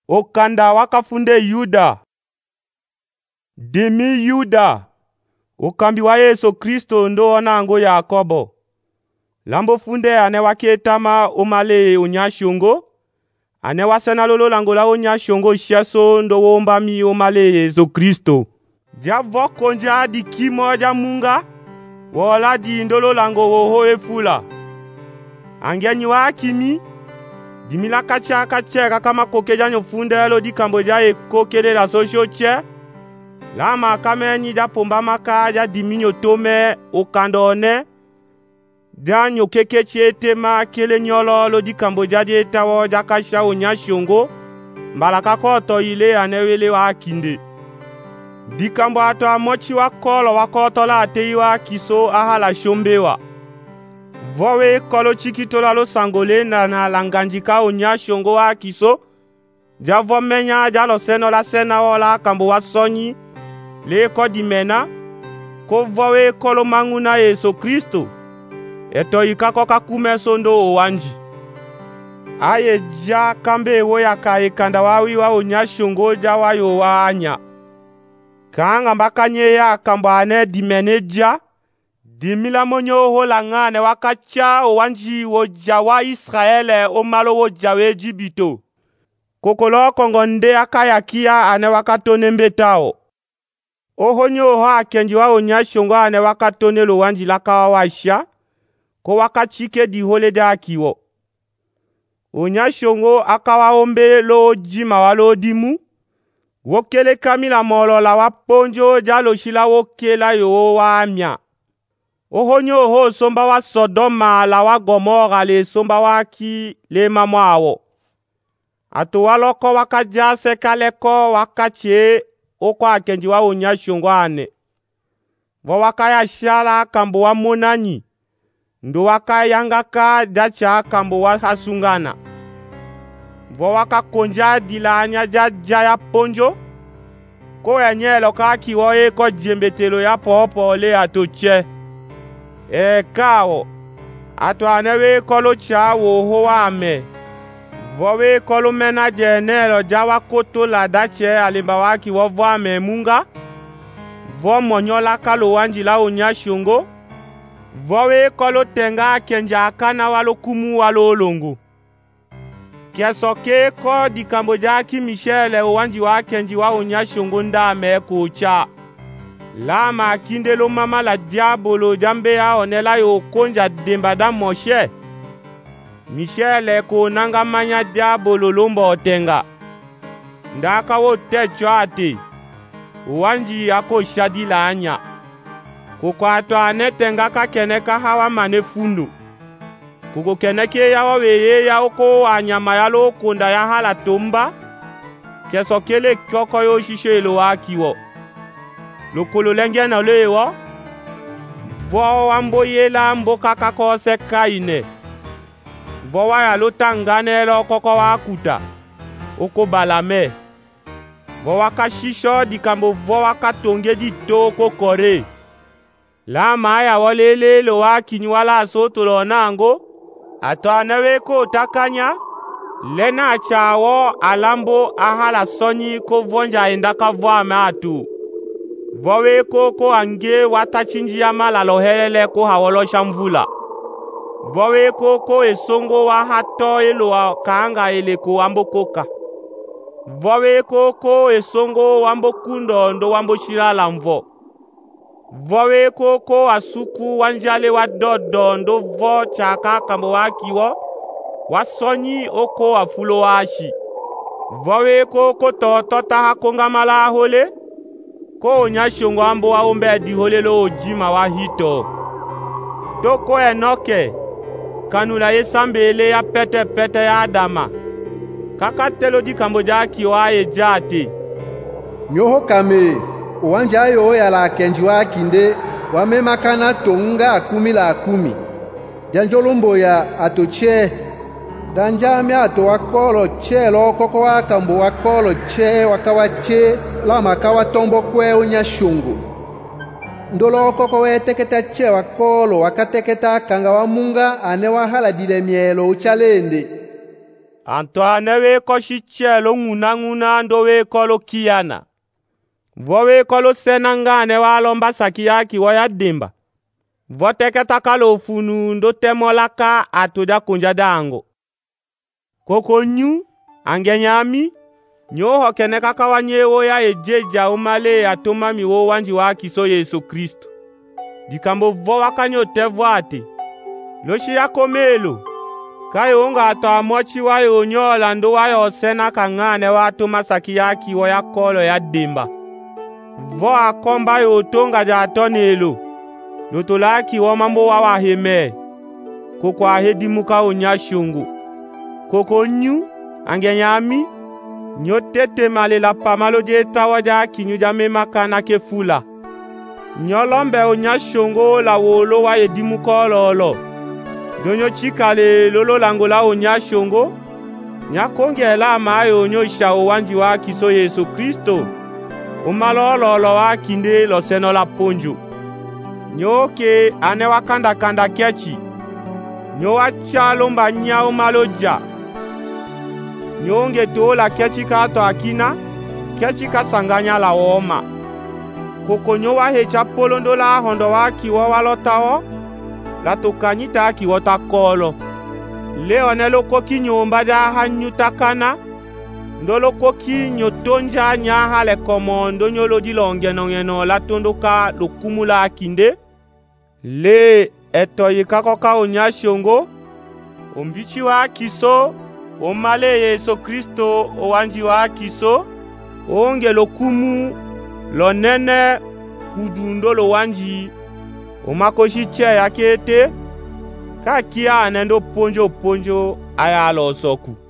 Okanda wakafunde Yuda. Demi Yuda. Okambi wa Yesu Kristo ndo onango Yakobo. Lambo funde ane waketama omale onyashongo. Ane wasena lolo langola onyashongo sheso ndo womba mi omale Yesu Kristo. Javo konja di kimo ja munga. Wola di ndolo lango woho efula. Angenyi wa kimi. Dimila kacha kama kokeja nyofunde lo di kamboja e kokele la sosho che. Lama kamenyi ja pomba maka ja diminyo tome okandone. Danyo kekeche tema kele nyolo lo di kamboja di etawo ja kasha onyashongo. Mbalaka koto ile anewele wa kinde. Di kambo ato amochi wakolo wakotola ateiwa kiso ahala shombewa. Vowe kolo chikitola lo sangole na langanjika onyashongo wa kiso. Javo menya jalo seno la sena wala kambo wa sonyi. Le kodi mena. Ko vowe kolo manguna Yesu Kristo. Eto ikako kakume sondo owanji. Aye ja kambe woyaka ekanda wawi wa onyashongo ja wayo wa anya. Kanga mbakanye ya kamba ane dimeneja. Dimila monyo hola ngane wakacha owanji woja wa Israele omalo woja we Jibito. Kokolo kongonde akayakia ane wakatone mbetao. Ohonyo ha kenji wa onyashongo ane wakatone lo wanji lakawa washa. Ko wakachike di hole de akiwo. Onyashongo akawa ombe lo jima walo dimu. Wokele kamila molo la waponjo jalo shila wokela yo wa amya. Ohonyo ho somba wa Sodoma la wa Gomora le somba wa ki le mamwawo. Ato waloko wakajase kaleko wakache okwa akenji wa onyashongo ane. Wakaya shala kambo wa monani. Ndo wakayangaka dacha kambo wa hasungana. Waka konja dilanya jaya ponjo. Ko ya nyelo ka kiwoye ko jembetelo ya popo le atoche. Kao. Ato anewe kolo cha woho ame. Vowe kolo mena jenelo jawa koto la dache alimbawaki wovo ame munga. Vo monyola kalo wanjila onyashongo. Vowe kolo tenga kenja akana walo kumu walo olongo. Kesoke ko di kamboja ki Michele owanji wa kenji wa onyashongo ndame kucha. Lama kindelo mama la diabolo jambe ya onela yo konja dembada moshe. Michele ko nanga manya diabolo lombo otenga. Ndaka wo techo ate. Owanji yako shadi la anya. Koko ato anetenga ka keneka hawa manefundu. Kuko keneke ya waweye ya oko anyama ya lo konda ya hala tomba. Keso kele kyoko yo shishe ilo wakiwo. Lokolo lenge na lewa. Vo wamboye la mboka kako seka ine. Vo waya lo tangane lo koko wakuta. Oko balame. Vo waka shisho di kambo vo waka tonge di toko kore. La maya walele lo wakini wala soto lo nango. Ato anewe ko takanya. Lena chawo alambo ahala sonyi ko vonja endaka vwame atu. Vowe ko ange watachinji ya mala lohelele ko hawolo shamvula. Vowe ko esongo wa hato elo wa kaanga ele ko ambo koka. Vowe ko esongo wambo kundo ndo wambo shirala mvo. Vowe ko asuku wanjale wa dodo ndo vo chaka kambo wakiwo. Wasonyi oko afulo washi. Vowe ko tota hakonga mala hole. Ko onyashongo ambo wa ombe di hole lo ojima wa hito. Toko enoke. Kanula yesambele ya pete ya Adama. Kakatelo di kamboja kiwa ejate. Nyoho kame. Uwanja yo ya la kenji wa kinde. Wame makana tonga akumi la akumi. Janjolombo ya atoche. Danjame ato wakolo che lo koko wakambo wakolo che wakawa che la makawa tombo kwe onyashongo. Ndolo koko weteketa che wakolo wakateketa kanga wa munga ane wahala dile mielo uchalende. Antoine weko shichelo nguna ndo weko lo kiana. Vo weko lo senangane walomba saki yaki waya dimba. Vo teketa kalo funu ndo temolaka atoja kunja dango. Koko nyu angenyami nyoho kene kakawanyewo ya ejeja umale atomami wo wanji wa kiso Yesu Kristo. Dikambo vo wakanyo tevwate. Loshi yako melo. Kayo nga ata mochi wayo nyola ndo wayo sena kangane watu masaki yaki wo ya kolo ya dimba. Vo akomba yo tonga ja tonelo. Lotolaki wo mambo wa waheme. Koko ahedimuka onyashungu. Koko nyu angenyami nyotete male la pamalo jeta waja kinyuja memakana kefula. Nyolombe onyashungu la wolo wa edimuka lolo. Donyo chikale lolo langola onyashungu. Nyakongela mayo nyosha wanji wa kiso Yesu Kristo. Umalolo wa kinde lo seno la ponju. Nyoke ane wakanda kanda kechi. Nyo wachalo mba nyao maloja. Nyonge tola kechi kato akina. Kechi kasanganya la woma. Koko nyo wahecha polondo la hondo waki wawalotao. La tokanyita aki watakolo. Leo nelo koki nyomba ja hanyutakana. Ndolo koki nyotonja nyaha le komondo nyolo dilonge nongeno la tondoka lukumula akinde. Le eto yikakoka onyashongo. Ombichi wa kiso. Omale Yesu Kristo owanji wa kiso. Onge lokumu lonene kudundo lo wanji. Omakoshi che yakete. Kakia anendo ponjo aya lo soku.